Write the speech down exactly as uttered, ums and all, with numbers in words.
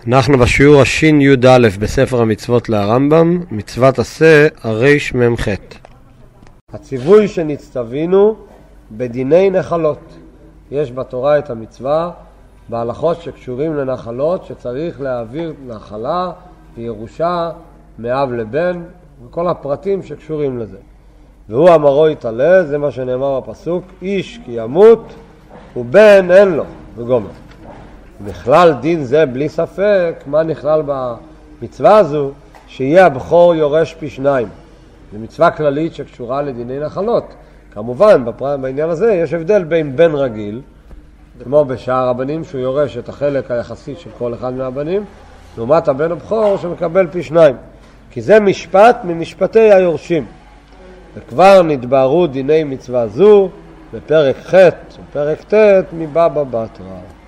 אנחנו בשיעור השין י' א' בספר המצוות להרמב"ם, מצוות עשה הריש ממ"ח. הציווי שנצטווינו בדיני נחלות. יש בתורה את המצווה בהלכות שקשורים לנחלות, שצריך להעביר נחלה וירושה מאב לבן, וכל הפרטים שקשורים לזה. והוא אמרו יתעלה, זה מה שנאמר בפסוק, איש כי ימות ובן אין לו, וגומר. נכלל דין זה בלי ספק, מה נכלל במצווה הזו? שיהיה הבכור יורש פי שניים. זו מצווה כללית שקשורה לדיני נחלות. כמובן, בעניין הזה יש הבדל בין בן רגיל, כמו בשאר הבנים שהוא יורש את החלק היחסי של כל אחד מהבנים, לעומת הבן הבכור שמקבל פי שניים. כי זה משפט ממשפטי היורשים. וכבר נתבהרו דיני מצווה זו בפרק ח' ופרק ט' מבבא בתרא.